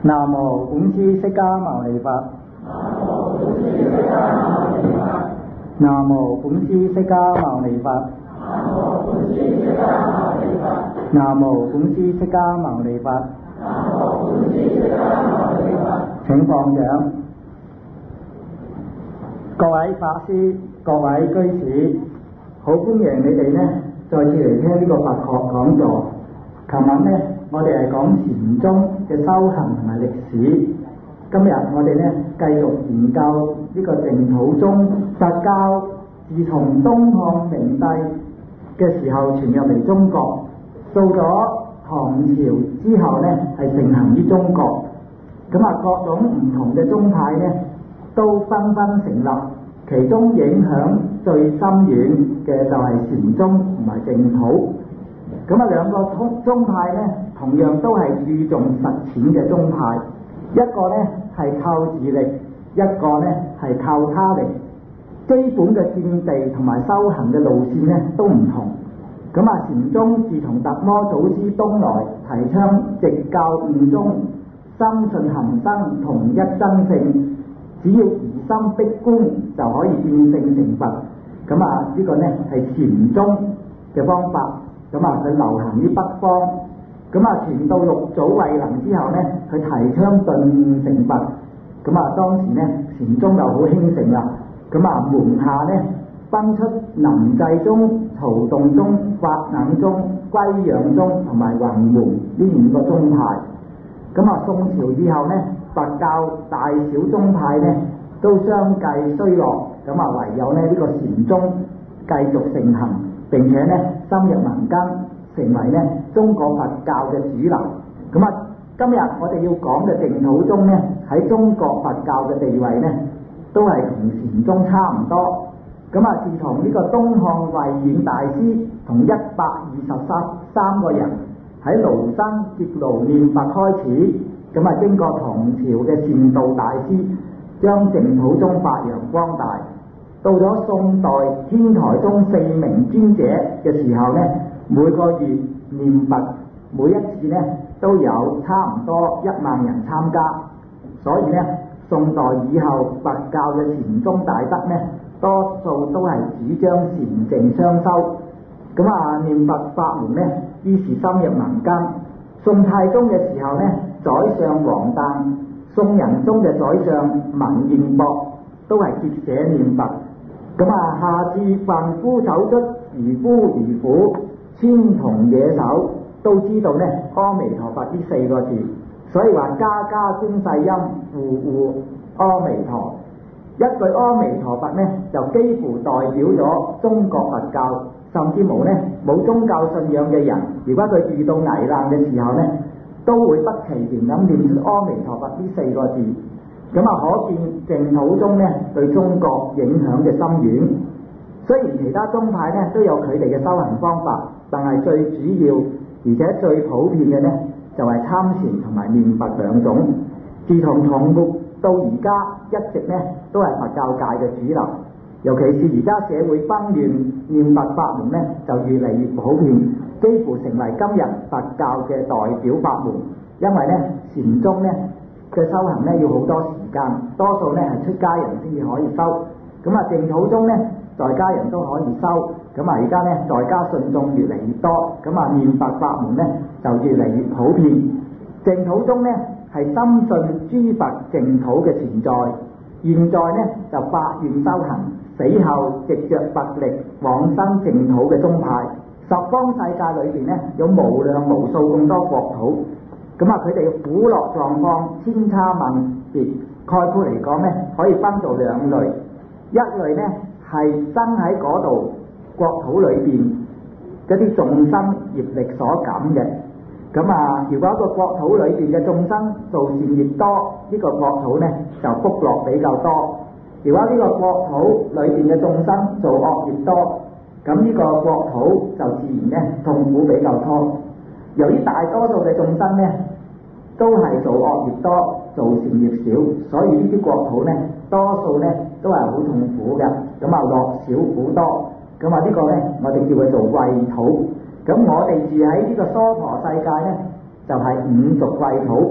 南無本師釋迦牟尼佛。南無本師釋迦牟尼佛。南無本師釋迦牟尼佛。請放掌。各位法師、各位居士，好歡迎你哋呢再次嚟聽呢個佛學講座。琴晚呢，我哋係講禪宗嘅修行同埋歷史。今日我哋呢繼續研究呢個淨土宗。佛教自從東漢明帝嘅時候傳入嚟中國，到咗唐朝之後呢係盛行於中國。咁啊，各種唔同嘅宗派呢都紛紛成立，其中影響最深遠嘅就係禪宗同埋淨土。咁啊，兩個宗派呢同樣都係注重實踐嘅宗派，一個呢係靠自力，一個呢係靠他力。基本嘅見地同埋修行嘅路線呢都唔同。咁啊，禪宗自從達摩祖師東來提倡直教悟宗，深信含生同一真性，只要疑心逼觀就可以見性成佛。咁啊，呢個呢係禪宗嘅方法。咁啊，佢流行於北方。咁啊，傳到六祖慧能之後呢，佢提倡頓悟成佛。咁啊，當時呢禪宗就好興盛啦。咁啊，門下呢分出臨濟宗、曹洞宗、法眼宗、歸養宗同埋雲門呢5個宗派。咁啊，宋朝以後呢，佛教大小宗派呢都相繼衰落。咁啊，唯有呢個禪宗繼續盛行，並且呢深入民間，成為呢中國佛教嘅主流。咁啊，今日我哋要講嘅淨土宗呢，喺中國佛教嘅地位呢，都係同禪宗差唔多。咁啊，自從呢個東漢慧遠大師同123個人喺廬山結廬念佛開始，咁啊經過唐朝嘅善導大師將淨土宗發揚光大。到咗宋代天台宗4名尊者嘅時候呢，每個月念佛，每一次呢都有差唔多1萬人參加。所以呢，宋代以後佛教嘅禪宗大德呢，多數都係主張禪淨雙修。咁啊，念佛法門呢，於是深入民間。宋太宗嘅時候呢，宰相王誕、宋仁宗嘅宰相文彥博都係結社念佛。咁啊，下至凡夫走卒、愚夫愚婦、千童野獸，都知道呢阿彌陀佛呢4個字。所以話家家觀世音，戶戶阿彌陀。一句阿彌陀佛呢，就幾乎代表咗中國佛教。甚至冇呢冇宗教信仰嘅人，如果佢遇到危難嘅時候呢，都會不其然咁念出阿彌陀佛呢4個字。咁啊，可見淨土宗呢對中國影響嘅深遠。雖然其他宗派呢都有佢哋嘅修行方法，但係最主要而且最普遍嘅呢，就係參禪同埋念佛2種。自從唐末到而家，一直呢都係佛教界嘅主流。尤其是而家社會紛亂，念佛法門呢就越嚟越普遍，幾乎成為今日佛教嘅代表法門。因為呢禪宗呢嘅修行呢要好多時間，多數呢係出家人先至可以修。咁啊，淨土宗呢在家人都可以修。咁啊，而家呢在家信眾越嚟越多，咁啊念佛法門呢就越嚟越普遍。淨土宗呢係深信諸佛淨土嘅存在，現在呢就發願修行，死後藉着佛力往生淨土嘅宗派。十方世界裏邊呢有無量無數咁多國土。咁啊，佢哋嘅苦樂狀況千差萬別。概括嚟講呢，可以分做2類。一類呢係生喺嗰度國土裏邊嗰啲眾生業力所感嘅。咁啊，如果一個國土裏邊嘅眾生做善業多，呢個國土呢就福樂比較多。如果呢個國土裏邊嘅眾生做惡業多，咁呢個國土就自然呢痛苦比較多。由於大多數嘅眾生呢都係做惡業多，做善業少，所以呢啲國土呢多數呢都係好痛苦嘅。咁啊，樂少苦多。咁啊，呢個呢我哋叫佢做穢土。咁我哋住喺呢個娑婆世界呢，就係5濁穢土。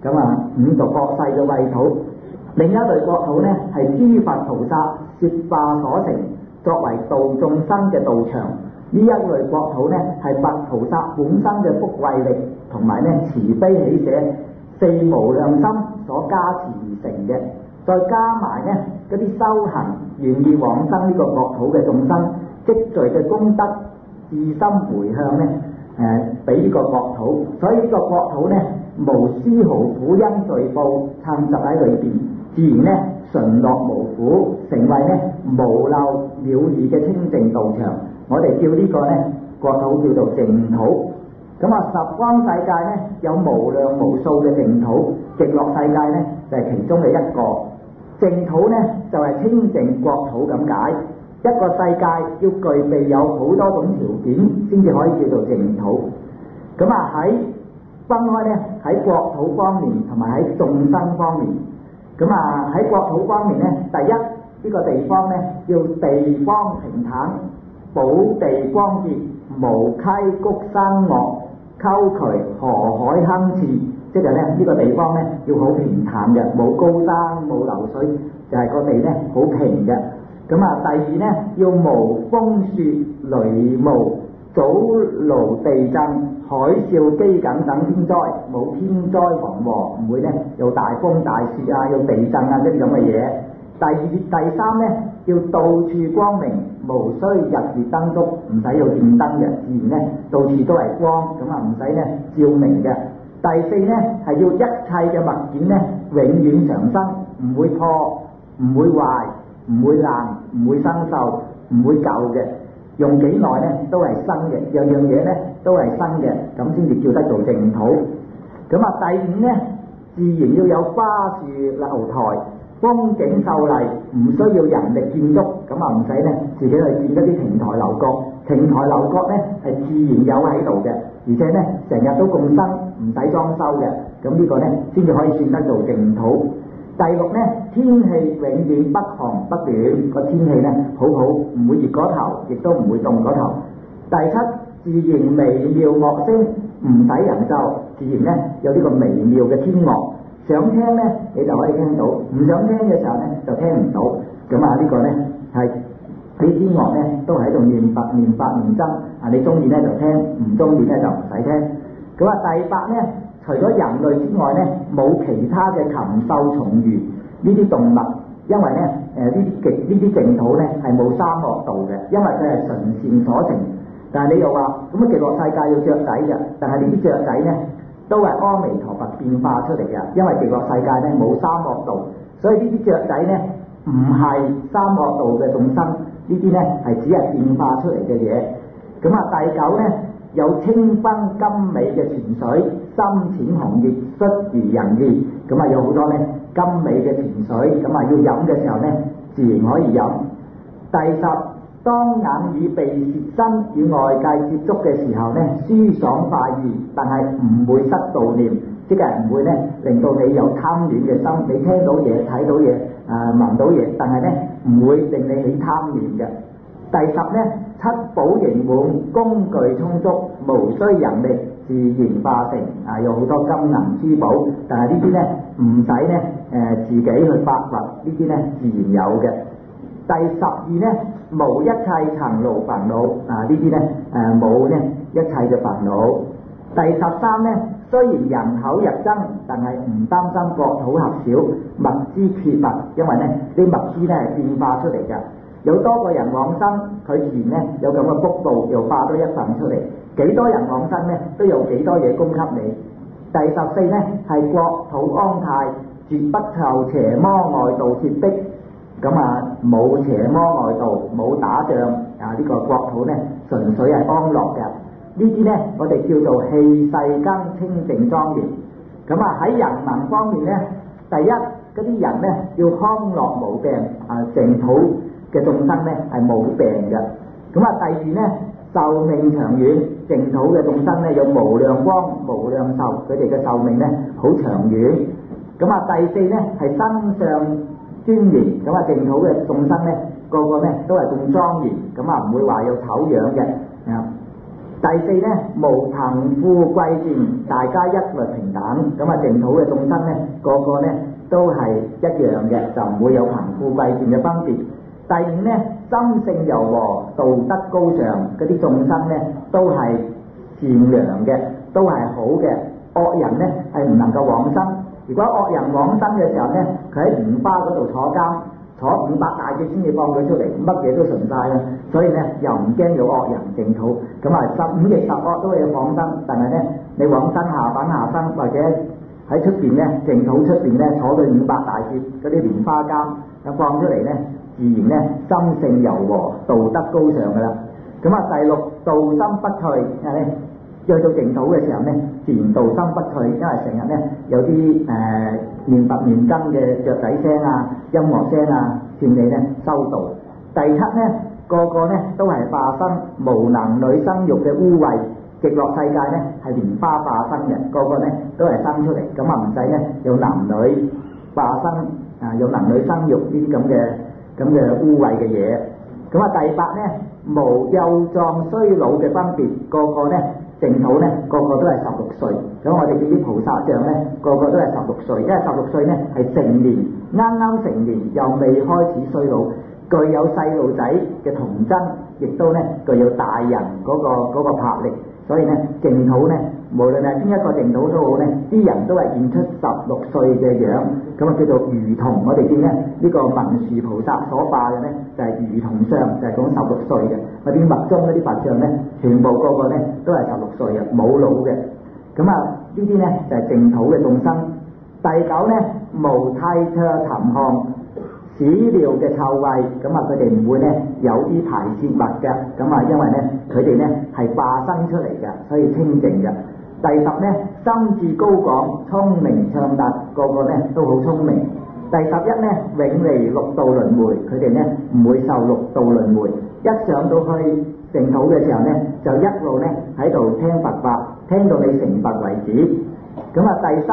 咁啊五族各世嘅穢土。另一類國土呢係諸佛菩薩攝化所成，作為度眾生嘅道場。呢一類國土呢係佛菩薩本身嘅福慧力同埋呢慈悲喜捨四無量心所加持而成嘅，再加埋呢嗰啲修行願意往生呢個國土嘅眾生積聚嘅功德，自心回向呢俾呢個國土，所以呢個國土呢無絲毫苦因罪報參雜喺裏邊，自然呢純樂無苦，成為呢無漏了義嘅清淨道場。我哋叫呢個呢國土叫做淨土。咁啊十方世界呢有無量無數嘅淨土，極樂世界呢就係其中嘅一個。淨土呢就係清淨國土咁解。一個世界要具備有好多種條件先至可以叫做淨土。咁啊喺分開呢喺國土方面同埋喺眾生方面。咁啊喺國土方面呢，第一呢個地方呢要地方平坦，寶地光潔，無溪谷山岳，溝渠河海坑池，即係咧呢個地方呢要好平坦嘅，冇高山冇流水，就係個地呢好平嘅。咁啊第二呢要無風雪雷霧阻勞地震海嘯饑饉等天災，冇天災人禍，唔會呢有大風大雪啊，有地震啊，呢啲咁嘅嘢。第三呢要到處光明，無需日月燈燭，唔使有電燈嘅，自然呢到處都係光，咁啊唔使呢照明嘅。第四呢係要一切嘅物件呢永遠常生，唔會破，唔會壞，唔會爛，唔會生鏽，唔會舊嘅，用幾耐呢都係新嘅，樣樣嘢呢都係新嘅，咁先至叫得做淨土。咁啊第五呢自然要有花樹樓台，風景秀麗，唔需要人力建築，咁啊唔使呢自己去建一啲亭台樓閣，亭台樓閣呢係自然有喺度嘅，而且呢成日都咁新，唔使裝修嘅，咁呢個呢先至可以算得做淨土。第六呢天氣永遠不寒不暖，個天氣呢好好，唔會熱嗰頭，亦都唔會凍嗰頭。第七自然微妙樂聲，唔使人奏，自然呢有呢個微妙嘅天樂。想聽呢你就可以聽到，唔想聽嘅時候呢就聽唔到。咁啊呢個呢係啲天樂呢都喺度念佛念法念僧，啊你中意呢就聽，唔中意呢就唔使聽。咁啊第八呢除咗人類之外呢冇其他嘅禽獸蟲魚呢啲動物，因為呢呢啲淨土呢係冇三惡道嘅，因為佢係純善所成。但係你又話咁啊極樂世界要雀仔嘅，但係呢啲雀仔呢都係阿彌陀佛變化出嚟嘅，因為極樂世界呢冇三惡道，所以呢啲雀仔呢唔係三惡道嘅眾生，呢啲呢係只係變化出嚟嘅嘢。咁啊第九呢有清芬甘美嘅泉水，深淺紅熱，率如人意。咁啊有好多呢甘美嘅泉水，咁啊要飲嘅時候呢自然可以飲。第十當眼耳鼻舌身與外界接觸嘅時候呢，舒爽快意，但係唔會失道念，即係唔會呢令到你有貪戀嘅心。你聽到嘢、睇到嘢、聞到嘢，但係呢唔會令你起貪念嘅。第十呢七寶盈滿，工具充足，無需人力，自然化成。有好多金銀珠寶，但係呢啲呢唔使呢自己去發掘，呢啲呢自然有嘅。第十二呢無一切塵勞煩惱，呢啲呢冇呢一切嘅煩惱。第十三呢雖然人口日增，但係唔擔心國土狹小，物資缺乏，因為呢啲物資呢係變化出嚟嘅。有多個人往生，佢自然呢有咁嘅福報，又化多一份出嚟。幾多人往生呢，都有幾多嘢供給你。第十四呢係國土安泰，絕不受邪魔外道脅迫。咁冇邪魔外道，冇打仗，呢個國土呢純粹係安樂嘅。呢啲呢我哋叫做氣世間清淨莊嚴。咁喺人民方面呢，第一嗰啲人呢要康樂無病，淨土嘅眾生呢係冇病嘅。咁第二呢壽命長遠，淨土嘅眾生呢有無量光無量壽，佢哋嘅壽命呢好長遠。咁第四呢係身上尊嚴，淨土嘅眾生呢個個呢都係咁莊嚴，唔會話有醜樣嘅。第第四咧，無貧富貴賤，大家一律平等。咁啊，淨土嘅眾生咧，個個咧都係一樣嘅，就唔會有貧富貴賤嘅分別。第五咧，心性柔和，道德高尚，嗰啲眾生咧都係善良嘅，都係好嘅。惡人咧係唔能夠往生。如果惡人往生嘅時候咧，佢喺蓮花嗰度坐監，坐500大劫先至放佢出嚟，乜嘢都順晒啦。所以咧又唔驚有惡人淨土。咁啊，5逆十惡都係往生，但係咧你往生下品下生，或者喺出邊咧淨土出邊咧坐佢500大劫嗰啲蓮花監，咁放出嚟咧，自然咧心性柔和，道德高尚噶啦。咁啊，第六，道心不退，因為咧去到淨土嘅時候咧，自然道心不退，因為成日咧有啲念佛念經嘅雀仔聲啊、音樂聲啊，勸你咧修道。第七咧，個個咧都係化身無能女生育嘅污穢，極樂世界咧係蓮花化身嘅，個個咧都係生出嚟，咁啊唔使咧有男女化身啊，有男女生育呢啲咁嘅污穢嘅嘢。咁啊，第八咧，無幼壯衰老嘅分別，個個咧淨土咧個個都係16歲。咁我哋叫啲菩薩像咧，個個都係16歲，因為16歲咧係成年，啱啱成年又未開始衰老，具有細路仔嘅童真，亦都咧具有大人嗰個魄力。所以咧淨土咧，無論係邊一個淨土都好咧，啲人都係現出16歲嘅樣，咁啊叫做如童。我哋見咧呢個文殊菩薩所化嘅咧就係如童相，就係講16歲嘅。我啲密宗嗰啲佛像咧，全部個個咧都係16歲嘅，冇老嘅。咁啊呢啲咧就係淨土嘅眾生。第九咧，無涕唾痰汗屎尿嘅臭味，咁啊佢哋唔會咧有啲排泄物嘅，咁啊因為咧佢哋咧係化生出嚟嘅，所以清淨嘅。第十咧，心智高廣，聰明暢達，個個咧都好聰明。第11咧，永離六道輪迴，佢哋咧唔會受六道輪迴。一上到去淨土嘅時候咧，就一路咧喺度聽佛法，聽到你成佛為止。咁啊第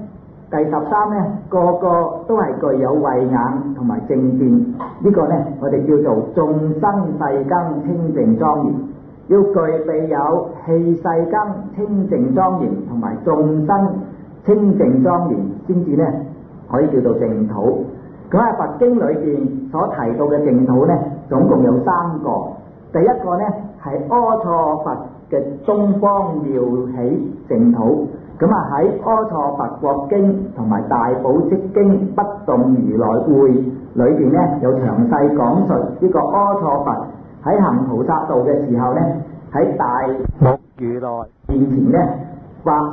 13咧，個個都係具有慧眼同埋正見，呢個咧我哋叫做眾生世根清淨莊嚴，要具備有氣世根清淨莊嚴同埋眾生清淨莊嚴，先至咧可以叫做淨土。咁喺佛經裏邊所提到嘅淨土咧，總共有3個。第一個咧係阿閦佛嘅東方妙喜淨土。咁啊喺《阿閦佛國經》同埋《大寶積經不動如來會》裏邊咧，有詳細講述呢個阿閦佛喺行菩薩道嘅時候咧，喺大目如來面前咧發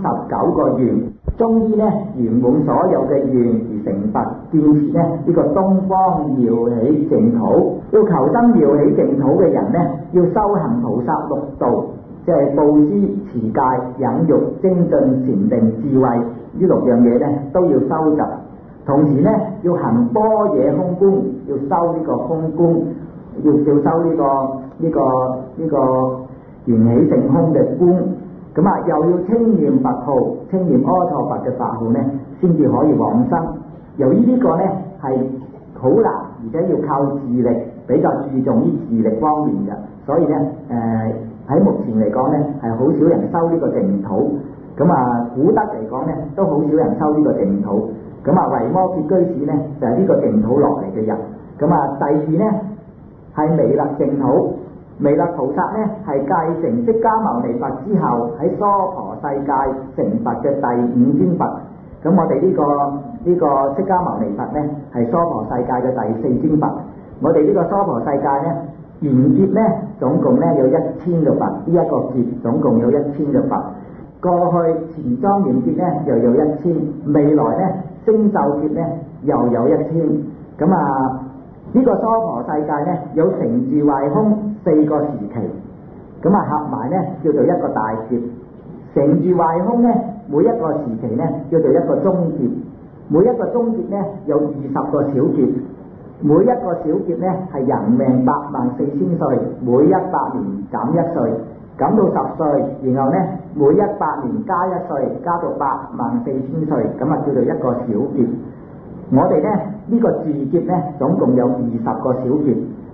39個願，終於咧圓滿所有嘅願而成佛，建設咧呢個東方妙喜淨土。要求生妙喜淨土嘅人咧，要修行菩薩6道。即係布施、持戒、忍辱、精進、禪定、智慧呢6樣嘢咧，都要收集。同時咧，要行般若空觀，要修呢個空觀，要修呢個緣起性空嘅觀。咁啊，又要稱念佛號，稱念阿閦佛嘅法號咧，先至可以往生。由於呢個咧係好難，而且要靠自力，比較注重於自力方面嘅，所以咧喺目前嚟講咧，係好少人修呢個淨土。咁啊，古德嚟講咧，都好少人修呢個淨土。咁啊，維摩詰居士咧，就係呢個淨土落嚟嘅人。咁啊，第二咧係彌勒淨土。彌勒菩薩咧係繼承釋迦牟尼佛之後，喺娑婆世界成佛嘅第5尊佛。咁我哋呢個釋迦牟尼佛咧係娑婆世界嘅第4尊佛。我哋呢個娑婆世界咧，賢劫咧總共咧有1000個佛，呢一個劫總共有1000個佛。過去前莊嚴劫咧又有1000，未來咧星宿劫咧又有1000。咁啊呢個娑婆世界咧有成住壞空4個時期，咁啊合埋咧叫做一個大劫。成住壞空咧每一個時期咧叫做一個中劫，每一個中劫咧有20個小劫。每一個小劫咧係人命84000歲，每100年減1歲，減到10歲，然後咧每100年加1歲，加到84000歲，咁啊叫做一個小劫。我哋咧呢個住劫咧總共有20個小劫，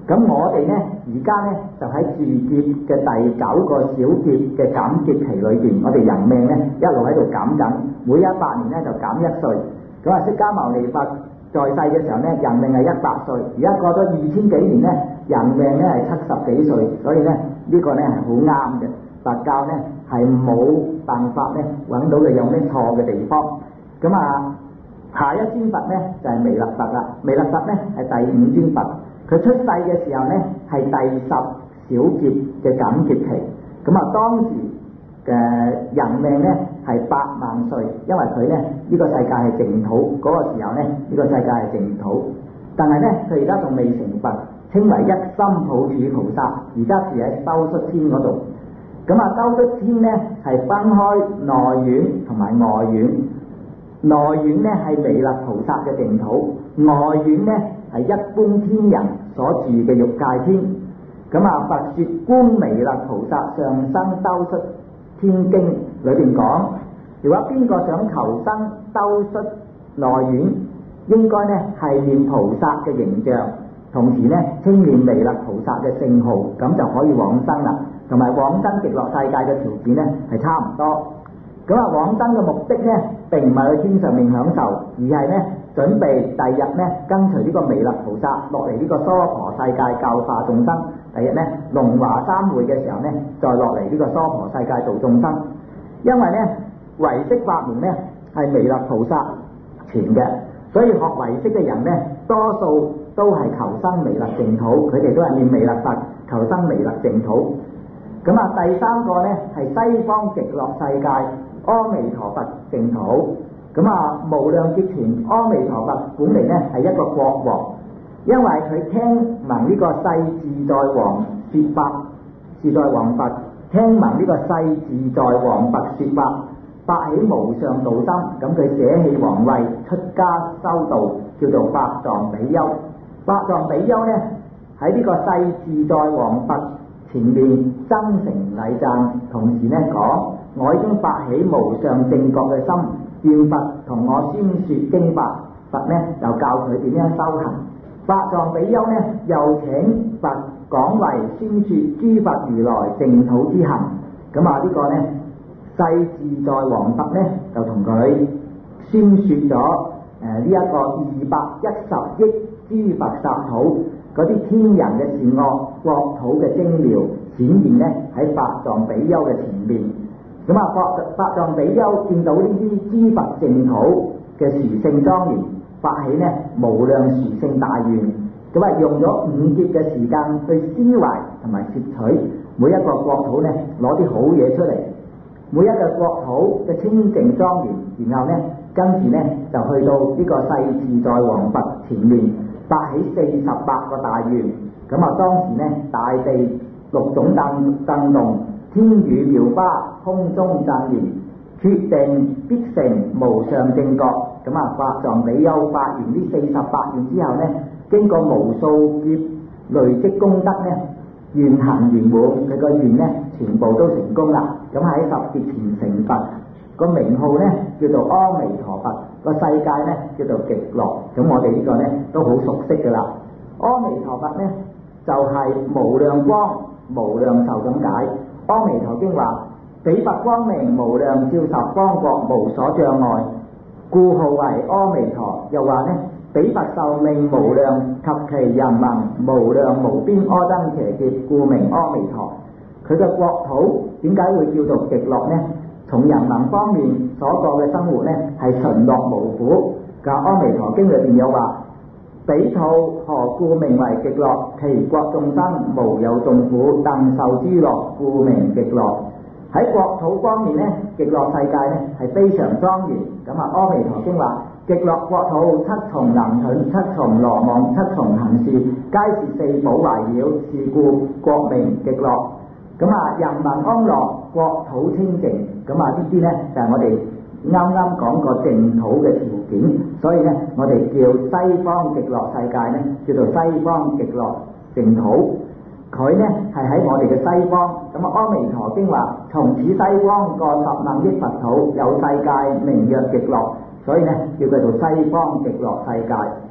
咁我哋呢，而家呢，就喺住劫嘅第9個小劫嘅減劫期裏邊，我哋人命呢一路喺度減緊，每100年呢就減1歲。咁啊，釋迦牟尼佛在世嘅時候呢，人命係100歲，而家過咗2000幾年呢，人命呢係70幾歲，所以呢，呢個呢係好啱嘅。佛教呢係冇辦法呢揾到你有咩錯嘅地方。咁啊，下一尊佛呢就係彌勒佛啦。彌勒佛呢係第5尊佛，佢出世嘅時候呢係第10小劫嘅減劫期。咁啊，當時嘅人命呢係8萬歲，因為佢呢呢個世界係淨土，嗰個時候呢呢個世界係淨土。但係呢佢而家仲未成佛，稱為一心普處菩薩，而家住喺兜率天嗰度。咁啊，兜率天呢係分開內院同埋外院。內院呢係彌勒菩薩嘅淨土，外院呢係一般天人所住嘅欲界天。咁啊，佛說觀彌勒菩薩上生兜率天經裏邊講，如果邊個想求生兜率內院，應該呢係念菩薩嘅形象，同時呢稱念彌勒菩薩嘅聖號，咁就可以往生啦。同埋往生極樂世界嘅條件呢係差唔多。咁啊，往生嘅目的呢並唔係去天上面享受，而係呢準備第日呢跟隨呢個彌勒菩薩落嚟呢個娑婆世界教化眾生。第日呢龍華三會嘅時候呢，再落嚟呢個娑婆世界度眾生。因為呢唯識法門呢係彌勒菩薩傳嘅，所以學唯識嘅人呢多數都係求生彌勒淨土，佢哋都係念彌勒佛求生彌勒淨土。咁啊，第3個呢係西方極樂世界阿彌陀佛淨土。咁啊，無量劫前阿彌陀佛本嚟呢係一個國王，因為佢聽聞呢個世自在王說法，自在王佛聽聞呢個世自在王佛說法，發起無上道心，咁佢捨棄皇位出家修道，叫做法藏比丘。法藏比丘呢喺呢個世自在王佛前面真誠禮讚，同時呢講，我已經發起無上正覺嘅心，願佛同我宣說經法。佛呢就教佢點樣修行。法藏比丘呢又請佛講為宣說諸佛如來淨土之行。咁啊，呢個呢世自在王佛呢就同佢宣說咗呢一個210億諸佛剎土嗰啲天人嘅善惡國土嘅精妙顯現呢喺法藏比丘嘅前面。咁啊，法藏比丘見到呢啲諸佛淨土嘅殊勝莊嚴，發起呢無量殊勝大願。咁啊，用咗5劫嘅時間去思懷同埋攝取每一個國土呢攞啲好嘢出嚟，每一個國土嘅清淨莊嚴，然後呢跟住呢就去到呢個世自在王佛前面，發起48個大願。咁啊，當時呢大地6種震動，天雨妙花，空中震言，決定必成無上正覺。咁啊，法藏比丘發完呢48願之後呢，經過無數劫累積功德呢，願行圓滿，佢個願呢全部都成功啦。咁喺10劫前成佛，個名號呢叫做阿彌陀佛，個世界呢叫做極樂。咁我哋呢個呢都好熟悉噶啦。阿彌陀佛呢就係無量光無量壽咁解。阿彌陀經話，彼佛光明無量照十方國，無所障礙，故號為阿彌陀。又話呢，彼佛壽命無量，及其人民無量無邊阿僧祇劫，故名阿彌陀。佢嘅國土點解會叫做極樂呢？從人民方面所過嘅生活呢係純樂無苦。嘅阿彌陀經裏邊有話，彼土何故名為極樂？其國眾生無有眾苦，但受諸樂，故名極樂。喺國土方面呢，極樂世界呢係非常莊嚴。咁啊，阿彌陀經話，極樂國土7重南盾，7重羅網，7重行樹，皆是4寶圍繞，是故國名極樂。咁啊，人民安樂，國土清淨。咁啊，呢啲呢就係我哋啱啱講過淨土嘅條件。所以呢，我哋叫西方極樂世界呢叫做西方極樂淨土。佢呢係喺我哋嘅西方。咁啊，阿彌陀經話，從此西方過10萬億佛土，有世界名曰極樂，所以呢叫佢做西方極樂世界。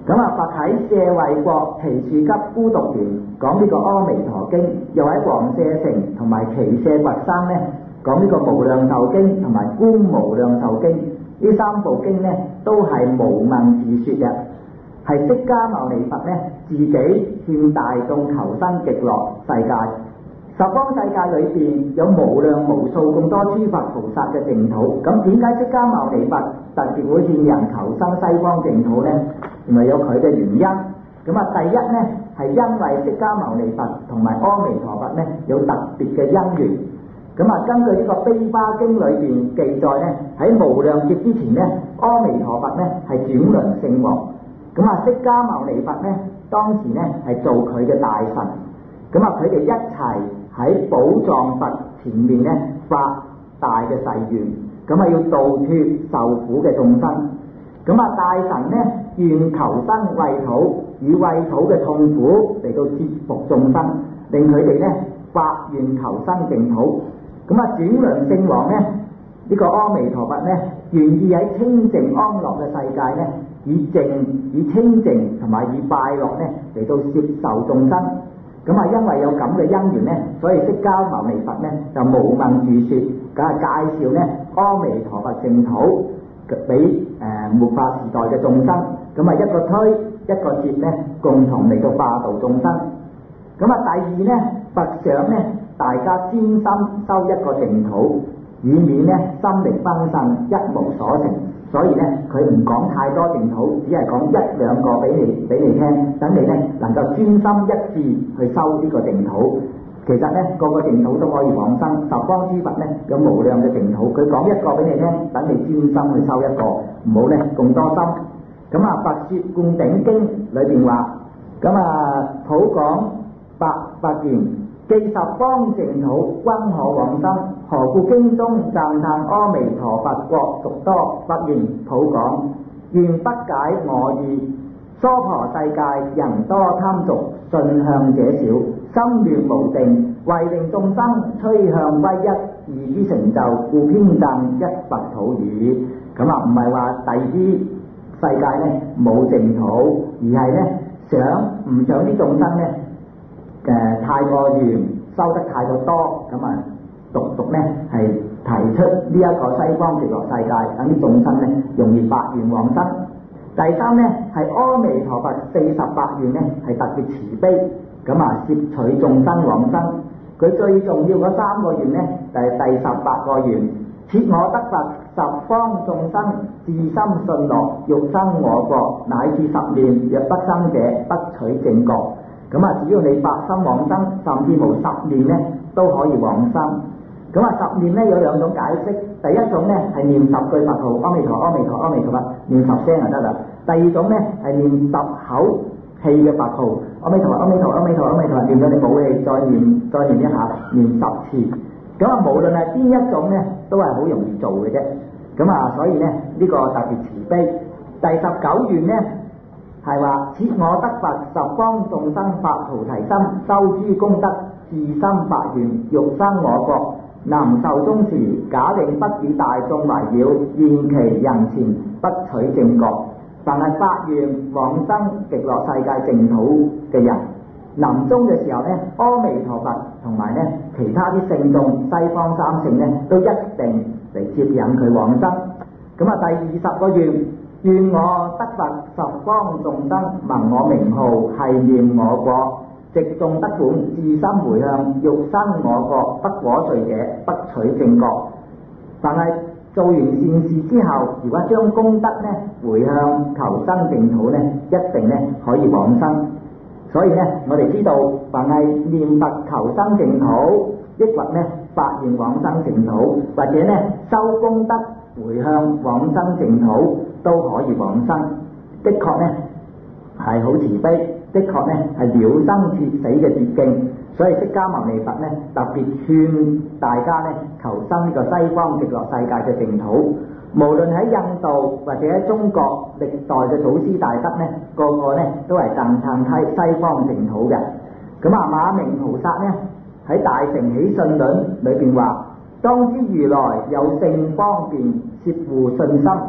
咁啊，佛喺舍衛國祇樹給孤獨園講呢個阿彌陀經，又喺王舍城同埋耆舍掘山咧講呢個無量壽經同埋觀無量壽經，呢三部經咧都係無問自說嘅，係釋迦牟尼佛咧自己勸大眾求生極樂世界。十方世界裏邊有無量無數咁多諸佛菩薩嘅淨土，咁點解釋迦牟尼佛特別會勸人求生西方淨土呢？原來有佢嘅原因。咁啊，第一呢係因為釋迦牟尼佛同埋阿彌陀佛呢有特別嘅因緣。咁啊，根據呢個《悲華經》裏邊記載呢，喺無量劫之前呢，阿彌陀佛呢係轉輪聖王。咁啊，釋迦牟尼佛呢當時呢係做佢嘅大神。咁啊，佢哋一齊喺寶藏佛前面呢發大嘅誓願，咁啊要度脫受苦嘅眾生。咁啊，大神呢願求生穢土，以穢土嘅痛苦嚟到折服眾生，令佢哋呢發願求生淨土。咁啊，轉輪聖王呢，呢個阿彌陀佛呢願意喺清淨安樂嘅世界呢，以清淨同埋以快樂呢嚟到攝受眾生。咁啊，因為有咁嘅因緣呢，所以釋迦牟尼佛呢就無問自說，梗係介紹呢阿彌陀佛淨土俾末法時代嘅眾生。咁啊，一個推一個接呢，共同嚟到化度眾生。咁啊，第二呢，佛想呢大家專心修一個淨土，以免呢心靈紛散一無所成。所以呢，佢唔講太多淨土，只係講一兩個俾你聽，等你呢能夠專心一致去修呢個淨土。其實呢，個個淨土都可以往生，十方諸佛呢有無量嘅淨土，佢講一個俾你聽，等你專心去修一個，唔好呢咁多心。咁啊，《佛說灌頂經》裏邊話，咁啊普講佛言：既十方淨土，均可往生。何故經中讚歎阿彌陀佛國獨多？佛言：普講，願不解我意。娑婆世界人多貪俗，信向者少，心亂無定，為令眾生趨向歸一，易於成就，故編讚一佛土耳。咁啊，唔係話第啲世界呢冇淨土，而係呢唔想啲眾生呢太過嚴，修得太過多，咁啊獨呢係提出呢一個西方極樂世界，等啲眾生呢容易發願往生。第三呢係阿彌陀佛48願呢係特別慈悲，咁啊攝取眾生往生。佢最重要嗰3個願呢就係第18個願：設我得佛，十方眾生自心信樂，欲生我國，乃至10念，若不生者，不取正覺。咁啊，只要你發心往生，甚至無10念呢都可以往生。咁啊，10念呢有2種解釋。第一種呢係念10句佛號，阿彌陀阿彌陀阿彌陀佛，念10聲就得啦。第二種呢係念10口氣嘅佛號，阿彌陀阿彌陀阿彌陀阿彌陀，念到你冇氣，再念一下，念10次。咁啊，無論係邊一種呢，都係好容易做嘅啫。咁啊，所以呢呢個特別慈悲。第19願呢係話：設我得佛，十方眾生發菩提心，修諸功德，自心發願，欲生我國。臨壽終時，假令不與大眾圍繞，現其人前，不取正覺。凡係發願往生極樂世界淨土嘅人，臨終嘅時候呢，阿彌陀佛同埋呢其他啲聖眾、西方三聖呢，都一定嚟接引佢往生。咁啊，第20個願：願我得佛，十方眾生聞我名號，繫念我國。直眾得本，自心回向，欲生我國，不果遂者，不取正覺。但係做完善事之後，如果將功德呢回向求生淨土呢，一定呢可以往生。所以呢，我哋知道，凡係念佛求生淨土，抑或呢發願往生淨土，或者呢修功德回向往生淨土，都可以往生。的確呢係好慈悲。的確呢係了生切死嘅捷徑，所以釋迦牟尼佛呢特別勸大家呢求生呢個西方極樂世界嘅淨土。無論喺印度或者喺中國歷代嘅祖師大德呢，個個呢都係讚歎西方淨土嘅。咁啊，馬明菩薩呢喺《大乘起信論》裏邊話：當知如來有勝方便，攝護信心，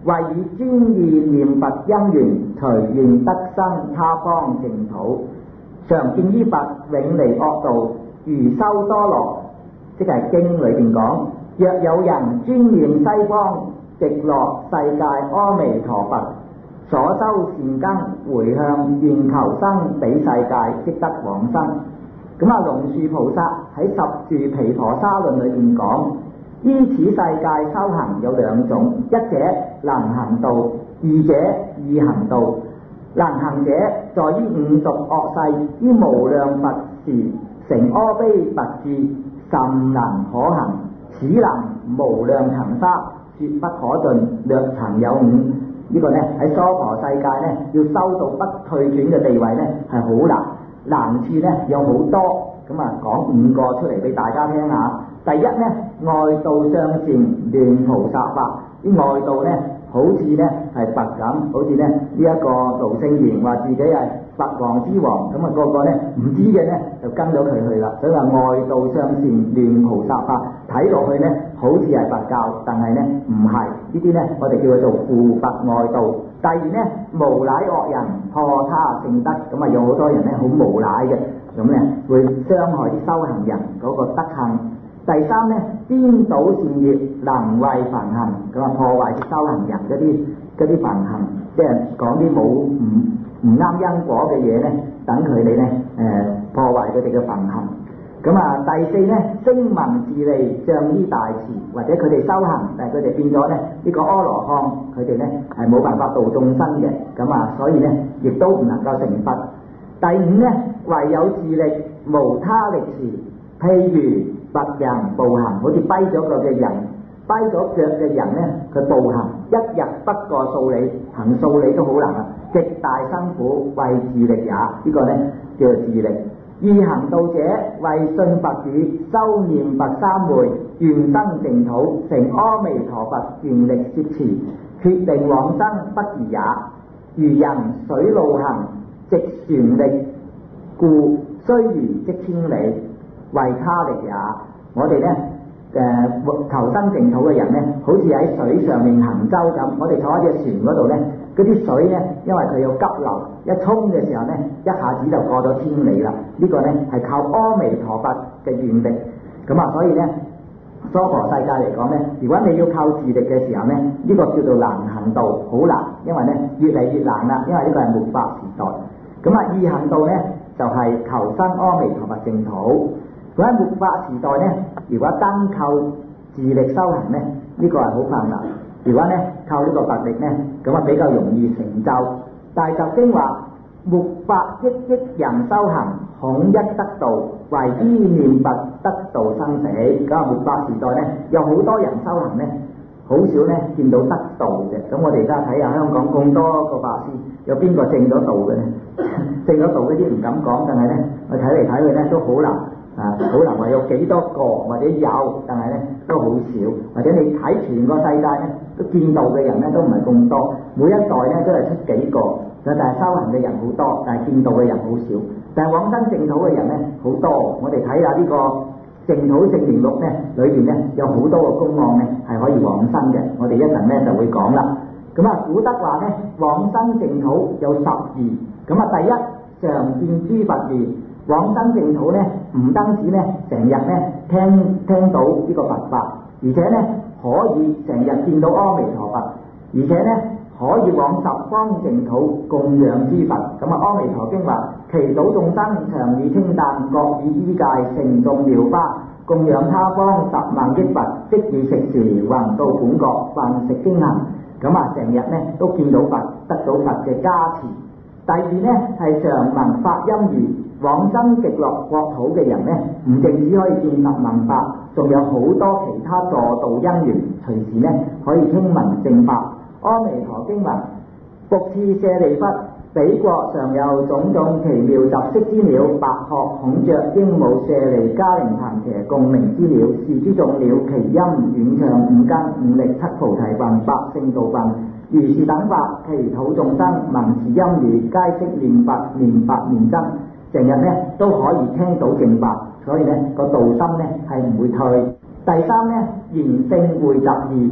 為以專意念佛因緣，隨願得生他方淨土。常見於佛永離惡道，如修多羅，即係經裏邊講，若有人專念西方極樂世界阿彌陀佛所修善根，回向願求生彼世界，即得往生。咁啊，龍樹菩薩喺十住毗婆沙論裏邊講，依此世界修行有兩種，一者能行道，二者易行道。能行者在於五濁惡世，於無量佛時成阿鞞佛智，甚能可行。此能無量層沙，說不可盡，略曾有五。呢個呢喺娑婆世界呢，要修到不退轉嘅地位呢係好難，難處呢有好多。咁啊，講五個出嚟俾大家聽下。第一呢，外道相善，亂菩薩法。啲外道呢，好似呢係佛咁，好似呢一個盧聖賢話自己係佛王之王，咁啊個個呢唔知嘅呢就跟咗佢去啦。所以話外道相善，亂菩薩法，睇落去呢好似係佛教，但係呢唔係。呢啲呢我哋叫佢做附佛外道。第二呢，無賴惡人，破他聖德。咁啊有好多人呢好無賴嘅，咁呢會傷害啲修行人嗰個德行。第三呢，顛倒善業，能為梵行。咁啊破壞啲修行人嗰啲梵行，即係講啲唔啱因果嘅嘢呢，等佢哋呢破壞佢哋嘅梵行。咁啊第四呢，聲聞自利，仗於大慈，或者佢哋修行，但係佢哋變咗呢呢個阿羅漢，佢哋呢係冇辦法度眾生嘅，咁啊所以呢亦都唔能夠成佛。第五呢，唯有自力，無他力持，譬如拔人步行，好似跛咗腳嘅人，跛咗腳嘅人呢，佢步行一日不過數里，行數里都好難啊，極大辛苦，為自力也。呢個呢叫做自力。易行道者，為信佛語，修念佛三昧，願生淨土，成阿彌陀佛，願力攝持，決定往生不遲也。如人水路行，直船力故，須臾即千里，為他力也。我哋呢求生淨土嘅人呢，好似喺水上面行舟咁，我哋坐喺隻船嗰度呢，嗰啲水呢，因為佢有急流，一衝嘅時候呢，一下子就過咗千里啦。呢個呢係靠阿彌陀佛嘅願力。咁啊，所以呢，娑婆世界嚟講呢，如果你要靠自力嘅時候呢，呢個叫做難行道，好難，因為呢越嚟越難啦，因為呢個係末法時代。咁啊，易行道呢，就係求生阿彌陀佛淨土。咁喺末法時代呢，如果單靠自力修行呢，呢個係好困難。如果呢靠呢個佛力呢，咁啊比較容易成就。大集經話：末法億億人修行，恐一得道，唯依念佛得道生死。咁啊，末法時代呢，有好多人修行呢，好少呢見到得道嘅。咁我哋而家睇下香港咁多個法師，有邊個證咗道嘅呢？證咗道嗰啲唔敢講，但係呢，我睇嚟睇去呢都好難。好難話有幾多個，或者有，但係呢都好少。或者你睇全個世界呢，都見道嘅人呢都唔係咁多。每一代呢都係出幾個，但係修行嘅人好多，但係見道嘅人好少。但係往生淨土嘅人呢好多。我哋睇下呢個淨土證明錄呢裏邊呢有好多個公案呢係可以往生嘅。我哋一陣呢就會講啦。咁啊，古德話呢，往生淨土有12。咁啊，第一，常見諸佛義。往生淨土呢，唔單止呢成日呢聽到呢個佛法，而且呢可以成日見到阿彌陀佛，而且呢可以往十方淨土供養諸佛。咁啊，阿彌陀經話：祈禱眾生長以清淡，各以衣戒盛眾妙花，供養他方10萬億佛，即以食時還到本國，飯食經行。咁啊，成日呢都見到佛，得到佛嘅加持。第二呢係常聞法音義。往生極樂國土嘅人呢，唔淨只可以見佛聞法，仲有好多其他助道因緣，隨時呢可以聽聞正法。阿彌陀經文：復次舍利弗，彼國常有種種奇妙雜色之鳥，白鶴、孔雀、鸚鵡、舍利、迦陵、曇伽共鳴之鳥，是諸眾鳥，其音遠暢，五根、五力、七菩提分、百聖道分，如是等法，祈禱眾生聞是音語，皆悉念佛、念法、念僧。成日呢都可以聽到正法，所以呢個道心呢係唔會退。第三呢，賢聖會集義，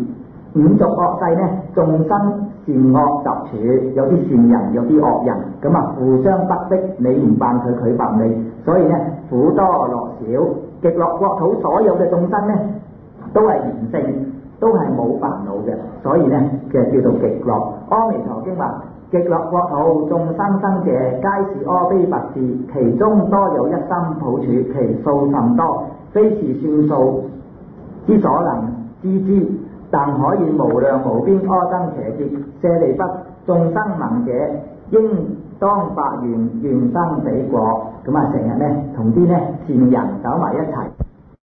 五濁惡世呢，眾生善惡雜處，有啲善人，有啲惡人，咁啊互相不迫，你唔辦佢，佢辦你，所以呢苦多樂少。極樂國土所有嘅眾生呢，都係賢聖，都係冇煩惱嘅，所以呢嘅叫做極樂。阿彌陀經話：極樂國土眾生生者，皆是阿鞞佛智，其中多有一心普處，其數甚多，非是算數之所能知之。但可以無量無邊阿僧祇劫，舍利弗，眾生聞者，應當發願，願生彼國。咁啊，成日呢同啲呢善人走埋一齊。